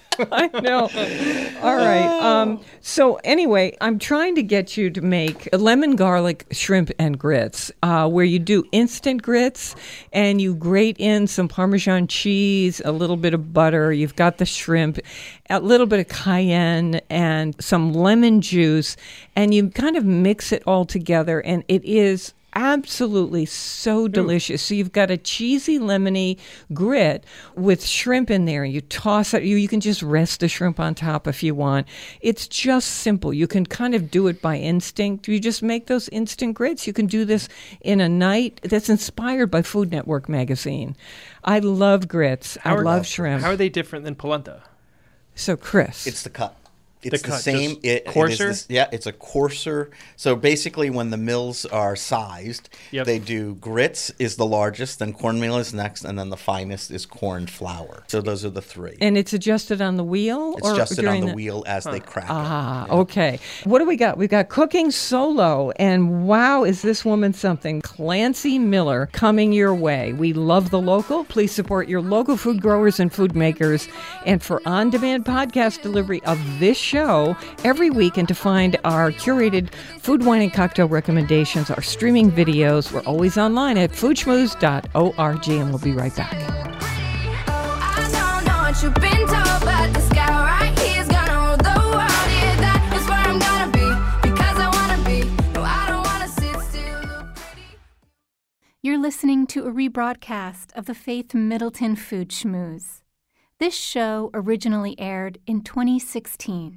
I know. All right. Um, so anyway, I'm trying to get you to make a lemon garlic shrimp and grits, uh, where you do instant grits and you grate in some Parmesan cheese, a little bit of butter. You've got the shrimp, a little bit of cayenne, and some lemon juice, and you kind of mix it all together, and it is absolutely so delicious. So you've got a cheesy lemony grit with shrimp in there. You toss it. You, you can just rest the shrimp on top if you want. It's just simple. You can kind of do it by instinct. You just make those instant grits. You can do this in a night that's inspired by Food Network magazine. I love grits. I How are- love shrimp. how are they different than polenta? So Chris, It's the cut. It's The the, cut, same. just It, it is coarser? this- yeah, it's a coarser. So basically, when the mills are sized, Yep. they do grits is the largest, then cornmeal is next, and then the finest is corn flour. So those are the three. And it's adjusted on the wheel? It's or adjusted on during the wheel as they crack Ah, it. okay. What do we got? We've got Cooking Solo, and wow, is this woman something. Clancy Miller coming your way. We love the local. Please support your local food growers and food makers. And for on-demand podcast delivery of this show every week, and to find our curated food, wine, and cocktail recommendations, our streaming videos, we're always online at food schmooze dot org, and we'll be right back. I don't know what you've been told, but the sky right here's gonna rule the world. Yeah, that is where I'm gonna be, because I wanna be. No, I don't wanna sit still. Look pretty. You're listening to a rebroadcast of the Faith Middleton Food Schmooze. This show originally aired in twenty sixteen.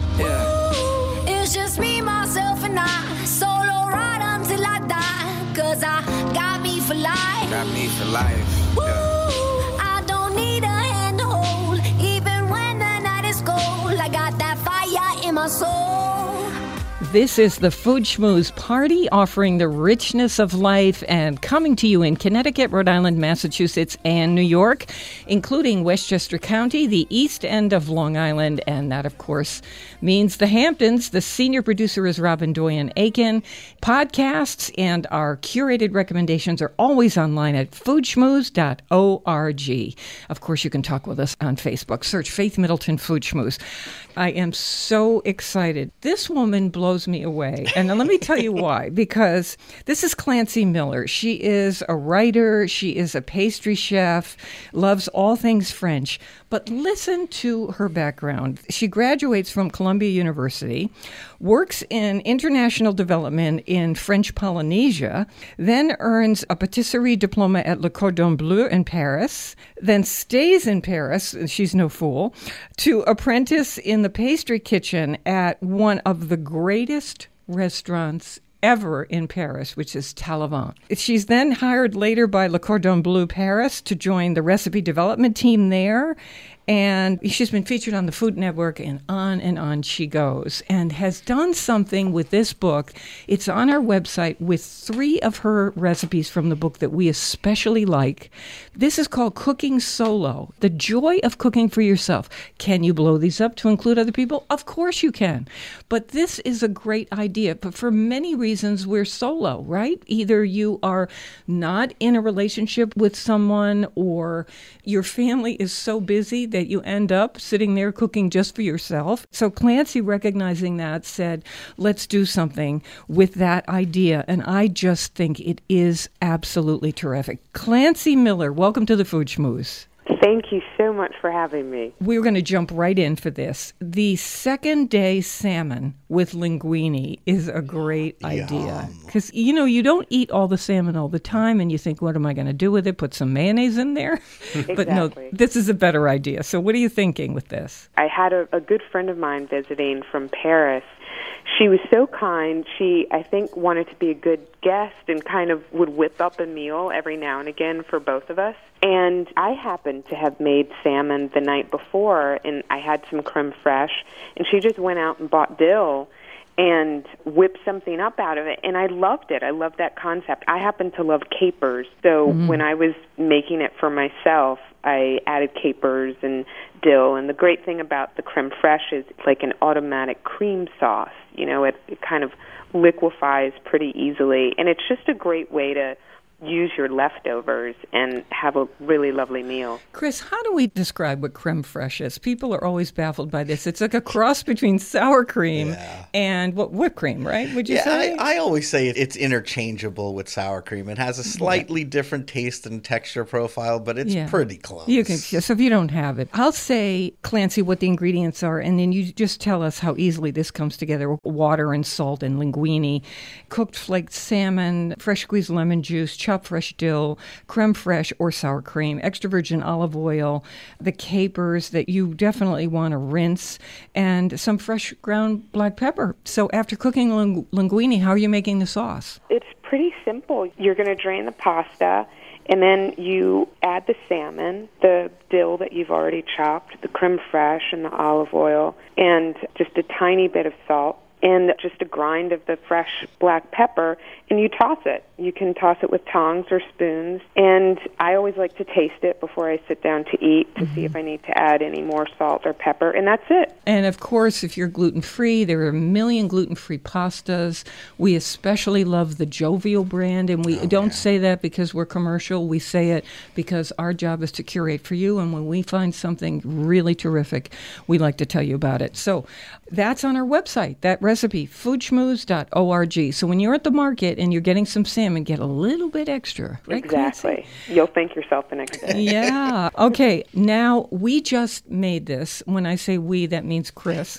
It's just me, myself, and I. Solo ride until I die. Cause I got me for life. Got me for life. Woo! Yeah. I don't need a hand to hold. Even when the night is cold, I got that fire in my soul. This is the Food Schmooze Party, offering the richness of life and coming to you in Connecticut, Rhode Island, Massachusetts, and New York, including Westchester County, the east end of Long Island, and that, of course, means the Hamptons. The senior producer is Robin Doyen Aiken. Podcasts and our curated recommendations are always online at food schmooze dot org. Of course, you can talk with us on Facebook. Search Faith Middleton Food Schmooze. I am so excited. This woman blows me away. And let me tell you why. Because this is Clancy Miller. She is a writer. She is a pastry chef, loves all things French. But listen to her background. She graduates from Columbia University, works in international development in French Polynesia, then earns a patisserie diploma at Le Cordon Bleu in Paris, then stays in Paris, she's no fool, to apprentice in the pastry kitchen at one of the greatest restaurants ever in Paris, which is Talavant. She's then hired later by Le Cordon Bleu Paris to join the recipe development team there. And she's been featured on the Food Network, and on and on she goes, and has done something with this book. It's on our website with three of her recipes from the book that we especially like. This is called Cooking Solo, the joy of cooking for yourself. Can you blow these up to include other people? Of course you can. But this is a great idea. But for many reasons, we're solo, right? Either you are not in a relationship with someone, or your family is so busy that you end up sitting there cooking just for yourself. So Clancy, recognizing that, said, let's do something with that idea. And I just think it is absolutely terrific. Clancy Miller, welcome to the Food Schmooze. Thank you so much for having me. We're going to jump right in for this. The second day salmon with linguine is a great idea. Because, you know, you don't eat all the salmon all the time, and you think, what am I going to do with it? Put some mayonnaise in there? Exactly. But no, this is a better idea. So what are you thinking with this? I had a, a good friend of mine visiting from Paris. She was so kind. She, I think, wanted to be a good guest and kind of would whip up a meal every now and again for both of us. And I happened to have made salmon the night before, and I had some creme fraiche, and she just went out and bought dill and whipped something up out of it, and I loved it. I loved that concept. I happen to love capers, so mm-hmm. when I was making it for myself, I added capers and dill, and the great thing about the creme fraiche is it's like an automatic cream sauce. You know, it, it kind of liquefies pretty easily, and it's just a great way to use your leftovers and have a really lovely meal. Chris, how do we describe what creme fraiche is? People are always baffled by this. It's like a cross between sour cream yeah. and what whipped cream, right? Would you yeah, say? I, I always say it's interchangeable with sour cream. It has a slightly yeah. different taste and texture profile, but it's yeah. pretty close. You can, so if you don't have it, I'll say, Clancy, what the ingredients are, and then you just tell us how easily this comes together. Water and salt and linguine, cooked flaked salmon, fresh squeezed lemon juice, chopped fresh dill, creme fraiche or sour cream, extra virgin olive oil, the capers that you definitely want to rinse, and some fresh ground black pepper. So after cooking ling- linguine, how are you making the sauce? It's pretty simple. You're going to drain the pasta, And then you add the salmon, the dill that you've already chopped, the creme fraiche and the olive oil, and just a tiny bit of salt, and just a grind of the fresh black pepper, and you toss it. You can toss it with tongs or spoons, and I always like to taste it before I sit down to eat to mm-hmm. see if I need to add any more salt or pepper, and that's it. And of course, if you're gluten-free, there are a million gluten-free pastas. We especially love the Jovial brand, and we oh, don't yeah. say that because we're commercial. We say it because our job is to curate for you, and when we find something really terrific, we like to tell you about it. So that's on our website, that recipe, food schmooze dot org. So when you're at the market and you're getting some salmon, get a little bit extra. Right, exactly. Clancy? You'll thank yourself the next day. Yeah. Okay. Now, we just made this. When I say we, that means Chris.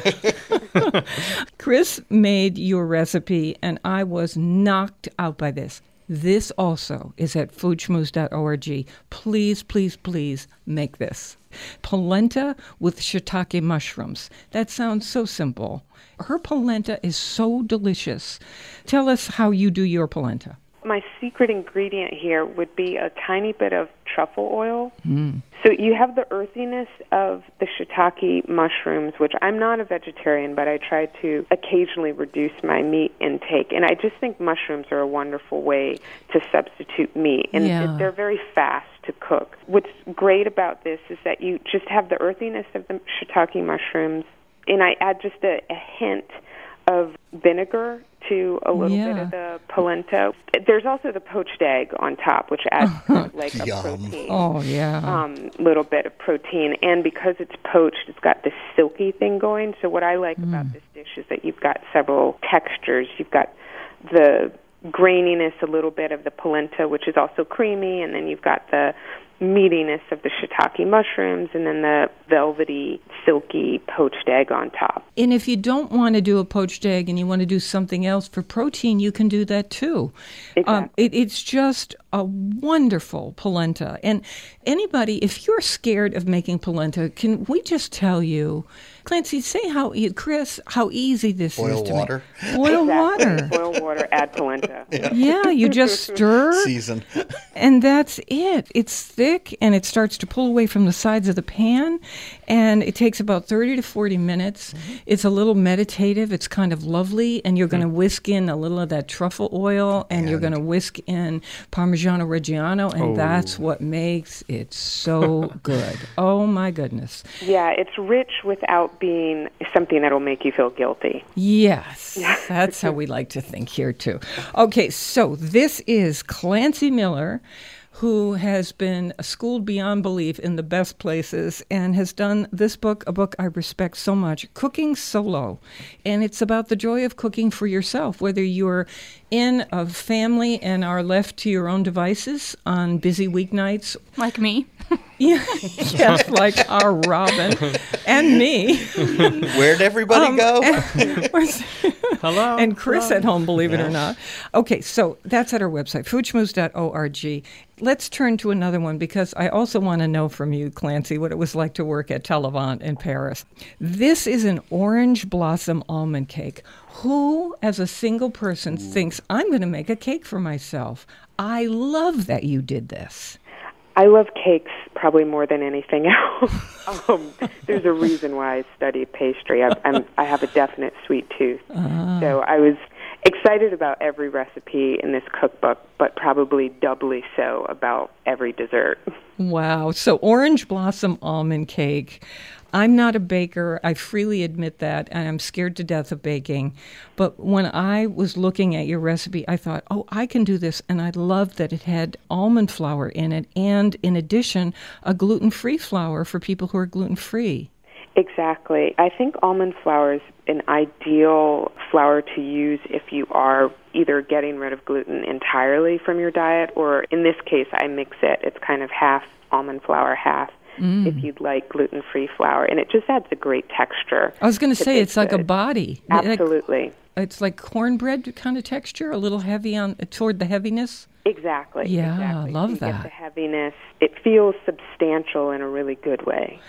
Chris made your recipe, and I was knocked out by this. This also is at food schmooze dot org. Please, please, please make this. Polenta with shiitake mushrooms. That sounds so simple. Her polenta is so delicious. Tell us how you do your polenta. My secret ingredient here would be a tiny bit of truffle oil. Mm. So you have the earthiness of the shiitake mushrooms, which I'm not a vegetarian, but I try to occasionally reduce my meat intake. And I just think mushrooms are a wonderful way to substitute meat. And yeah. they're very fast to cook. What's great about this is that you just have the earthiness of the shiitake mushrooms, and I add just a, a hint of vinegar to a little yeah. bit of the polenta. There's also the poached egg on top, which adds kind of like a Yum. protein. Oh, yeah. Um, little bit of protein. And because it's poached, it's got this silky thing going. So what I like mm. about this dish is that you've got several textures. You've got the graininess, a little bit of the polenta, which is also creamy, and then you've got the meatiness of the shiitake mushrooms, and then the velvety, silky poached egg on top. And if you don't want to do a poached egg and you want to do something else for protein, you can do that too. Exactly. Um, it, it's just a wonderful polenta. And anybody, if you're scared of making polenta, can we just tell you, Clancy, say how, e- Chris, how easy this Boil is to water. make. Boil exactly. water. Boil water, add polenta. Yeah, yeah you just stir. Season. And that's it. It's thick, and it starts to pull away from the sides of the pan, and it takes about thirty to forty minutes. Mm-hmm. It's a little meditative. It's kind of lovely, and you're going to whisk in a little of that truffle oil, and, and you're going to whisk in Parmigiano Reggiano, and oh. that's what makes it so good. Oh, my goodness. Yeah, it's rich without being something that'll make you feel guilty. Yes, that's how we like to think here, too. Okay, so this is Clancy Miller, who has been schooled beyond belief in the best places and has done this book, a book I respect so much, Cooking Solo. And it's about the joy of cooking for yourself, whether you're in a family and are left to your own devices on busy weeknights. Like me. Yeah, yes, like our Robin and me. Where'd everybody Um, go? and- Hello. And Chris Hello. at home, believe it Yeah. or not. Okay, so that's at our website, food schmooze dot org. Let's turn to another one, because I also want to know from you, Clancy, what it was like to work at Televant in Paris. This is an orange blossom almond cake. Who, as a single person, thinks, I'm going to make a cake for myself? I love that you did this. I love cakes probably more than anything else. um, there's a reason why I studied pastry. I, I'm, I have a definite sweet tooth. Ah. So I was excited about every recipe in this cookbook, but probably doubly so about every dessert. Wow. So orange blossom almond cake. I'm not a baker. I freely admit that, and I'm scared to death of baking. But when I was looking at your recipe, I thought, oh, I can do this. And I loved that it had almond flour in it, and in addition, a gluten-free flour for people who are gluten-free. Exactly. I think almond flour is an ideal flour to use if you are either getting rid of gluten entirely from your diet, or in this case, I mix it. It's kind of half almond flour, half Mm. if you'd like gluten-free flour. And it just adds a great texture. I was going to to say, bake it's like a goods. body. Absolutely. Like, it's like cornbread kind of texture, a little heavy on toward the heaviness. Exactly. Yeah, exactly. love so you that. Get the heaviness. It feels substantial in a really good way.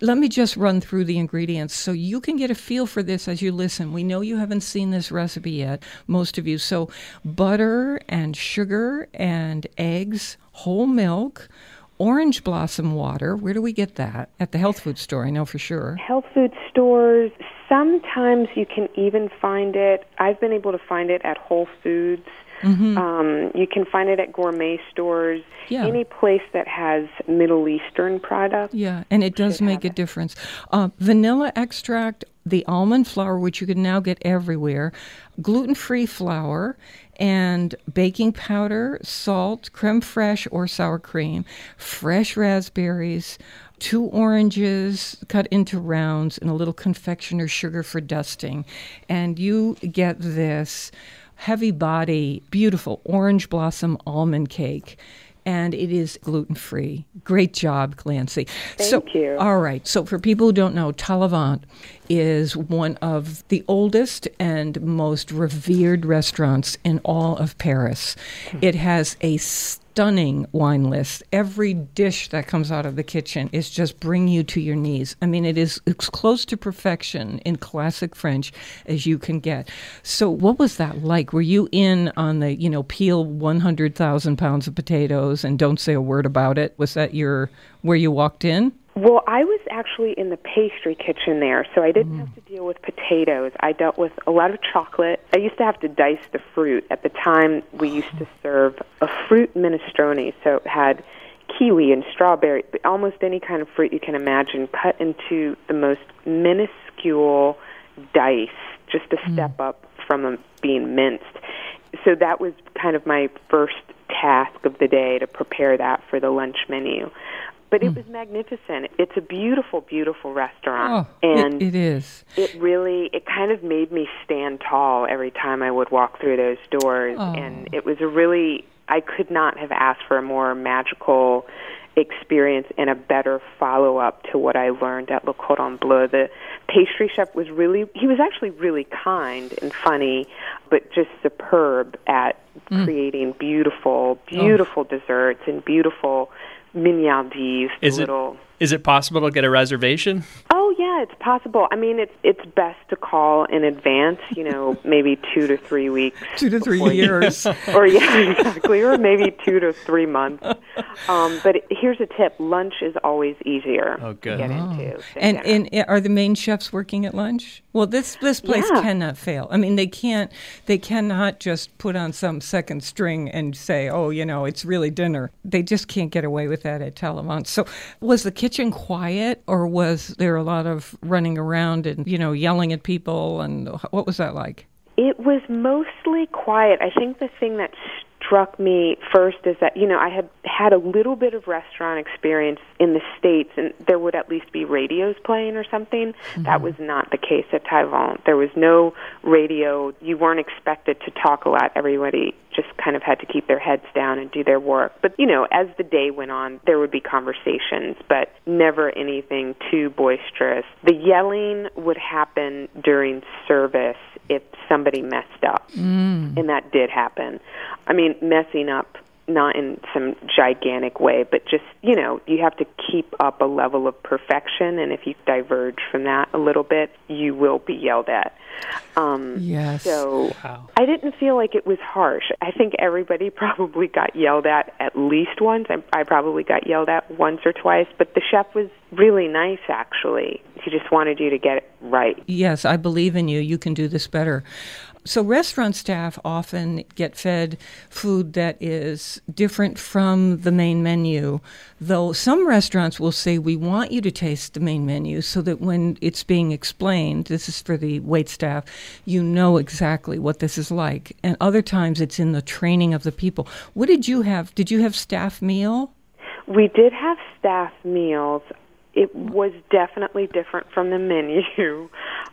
let me just run through the ingredients so you can get a feel for this as you listen. We know you haven't seen this recipe yet, most of you. So butter and sugar and eggs, whole milk, orange blossom water. Where do we get that? At the health food store, I know for sure. Health food stores. Sometimes you can even find it. I've been able to find it at Whole Foods. Mm-hmm. Um, you can find it at gourmet stores, yeah. Any place that has Middle Eastern products. Yeah, and it does make a it. difference. Uh, vanilla extract, the almond flour, which you can now get everywhere, gluten-free flour, and baking powder, salt, creme fraiche or sour cream, fresh raspberries, two oranges cut into rounds, and a little confectioner's sugar for dusting. And you get this heavy body, beautiful orange blossom almond cake. And it is gluten-free. Great job, Clancy. Thank so, you. All right. So for people who don't know, Talavant is one of the oldest and most revered restaurants in all of Paris. It has a stunning wine list. Every dish that comes out of the kitchen is just bring you to your knees. I mean, it is as close to perfection in classic French as you can get. So what was that like? Were you in on the, you know, peel one hundred thousand pounds of potatoes and don't say a word about it? Was that your where you walked in? Well, I was actually in the pastry kitchen there, so I didn't Mm. have to deal with potatoes. I dealt with a lot of chocolate. I used to have to dice the fruit. At the time, we used to serve a fruit minestrone, so it had kiwi and strawberry, almost any kind of fruit you can imagine, cut into the most minuscule dice, just a step up from them being minced. So that was kind of my first task of the day, to prepare that for the lunch menu. But it was magnificent. It's a beautiful, beautiful restaurant. Oh, and it, it is. It really, it kind of made me stand tall every time I would walk through those doors. Oh. And it was a really, I could not have asked for a more magical experience and a better follow-up to what I learned at Le Cordon Bleu. The pastry chef was really, he was actually really kind and funny, but just superb at mm. creating beautiful, beautiful oh. desserts and beautiful mignardises. Is it, little... is it possible to get a reservation? Oh, yeah, it's possible. I mean, it's it's best to call in advance, you know, maybe two to three weeks. Two to three years. You, or, yeah, exactly, or maybe two to three months. Um, but it, here's a tip. Lunch is always easier oh, good. to get oh. into. And, and are the main chefs working at lunch? Well, this this place yeah. cannot fail. I mean, they can't, they cannot just put on some second string and say, oh, you know, it's really dinner. They just can't get away with that at Talavant. So was the kitchen quiet, or was there a lot of running around and, you know, yelling at people? And what was that like? It was mostly quiet. I think the thing that struck me first is that, you know, I had had a little bit of restaurant experience in the States, and there would at least be radios playing or something. Mm-hmm. That was not the case at Talavant. There was no radio. You weren't expected to talk a lot. Everybody just kind of had to keep their heads down and do their work. But, you know, as the day went on, there would be conversations, but never anything too boisterous. The yelling would happen during service if somebody messed up, mm. and that did happen. I mean, messing up not in some gigantic way, but just, you know, you have to keep up a level of perfection, and if you diverge from that a little bit, you will be yelled at. Um, yes. So wow. I didn't feel like it was harsh. I think everybody probably got yelled at at least once. I, I probably got yelled at once or twice, but the chef was really nice, actually. He just wanted you to get it right. Yes, I believe in you. You can do this better. So restaurant staff often get fed food that is different from the main menu, though some restaurants will say, we want you to taste the main menu so that when it's being explained, this is for the wait staff, you know exactly what this is like. And other times it's in the training of the people. What did you have? Did you have staff meal? We did have staff meals. It was definitely different from the menu.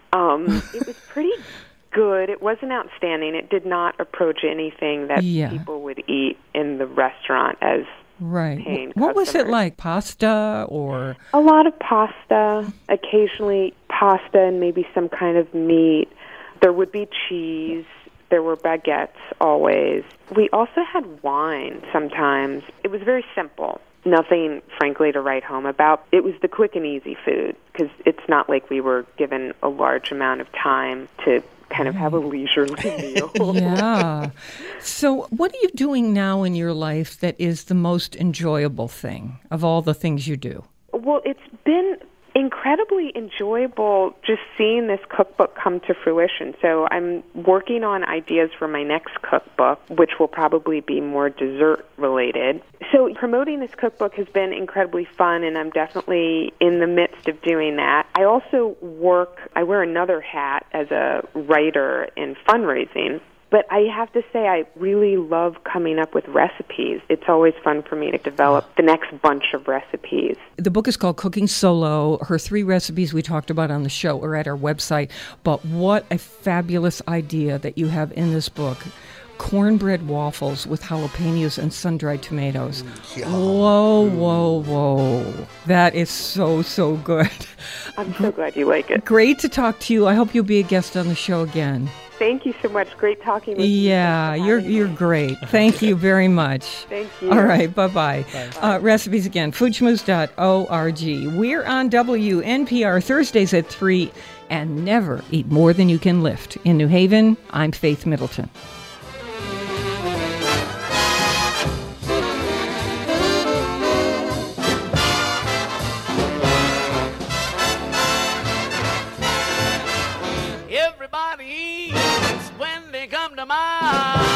Um, it was pretty good. It wasn't outstanding. It did not approach anything that yeah. people would eat in the restaurant as right. paying What customers. was it like? Pasta or? A lot of pasta, occasionally pasta and maybe some kind of meat. There would be cheese. There were baguettes always. We also had wine sometimes. It was very simple. nothing, frankly, to write home about. It was the quick and easy food, because it's not like we were given a large amount of time to kind of have a leisurely meal. Yeah. So what are you doing now in your life that is the most enjoyable thing of all the things you do? Well, it's been incredibly enjoyable just seeing this cookbook come to fruition. So I'm working on ideas for my next cookbook, which will probably be more dessert related. So promoting this cookbook has been incredibly fun, and I'm definitely in the midst of doing that. I also work, I wear another hat as a writer in fundraising. But I have to say, I really love coming up with recipes. It's always fun for me to develop the next bunch of recipes. The book is called Cooking Solo. Her three recipes we talked about on the show are at our website. But what a fabulous idea that you have in this book. Cornbread waffles with jalapenos and sun-dried tomatoes. Yeah. Whoa, whoa, whoa. That is so, so good. I'm so glad you like it. Great to talk to you. I hope you'll be a guest on the show again. Thank you so much. Great talking with you. Yeah, you're you're great. Thank you very much. Thank you. All right, bye-bye. Uh, recipes again, food schmooze dot org. We're on W N P R Thursdays at three, and never eat more than you can lift. In New Haven, I'm Faith Middleton. Everybody eats when they come to mind.